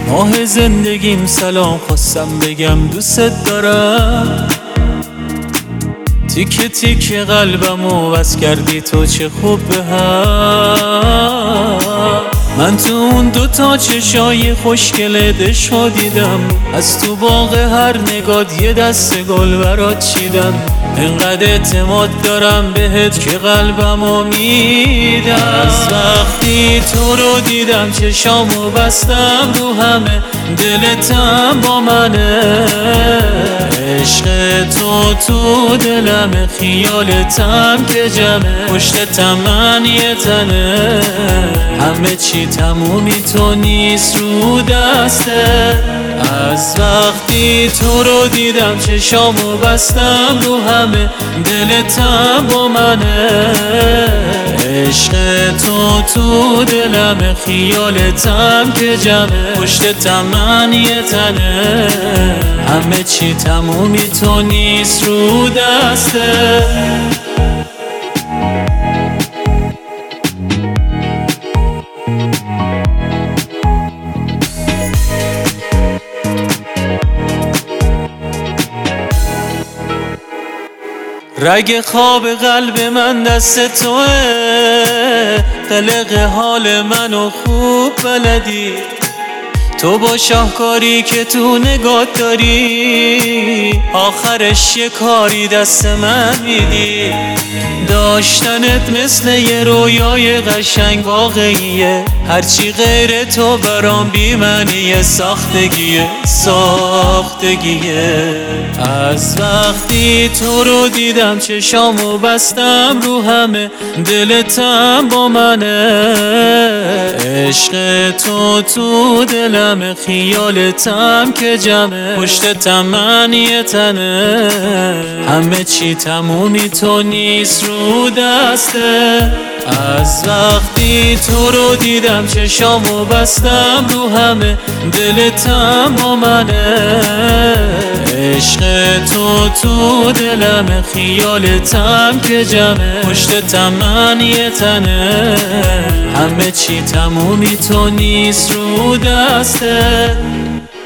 ماه زندگیم سلام خواستم بگم دوست دارم. تیکه تیکه قلبمو بس کردی تو چه خوب به هم. من تو اون دوتا چشای خوشگل دشو دیدم، از تو باغ هر نگات یه دست گل برات چیدم. انقدر اعتماد دارم بهت که قلبمو میدم. از وقتی تو رو دیدم چشامو بستم رو همه، دلتم با منه. عشق تو دلم، خیالتم که جمعه، پشتتم من یه تنه. همه چی تمومی تو نیست رو دسته. از وقتی تو رو دیدم چشامو بستم رو همه، دلتم با منه. عشق تو دلم، خیالتم که جمعه، پشتتم من یه تنه. همه چی تمومی تو نیست رو دسته. رگ خواب قلب من دست توه، قلق حال منو خوب بلدی. تو با شاهکاری که تو نگات داری، آخرش یه کاری دست من میدی. داشتنت مثل یه رویای قشنگ واقعیه، هرچی غیر تو برام بی معنیه. ساختگیه. از وقتی تو رو دیدم چشامو بستم رو همه، دلتم با منه. عشق تو دلم، خیالتم که جمعه، پشتتم من یه تنه. همه چی تمومی تو نیست رو دسته. از وقتی تو رو دیدم چشامو بستم رو همه، دلتم با منه. عشق تو دلم، خیالتم که جمعه، پشتتم من یه تنه. همه چی تمومی تو نیست رو دسته.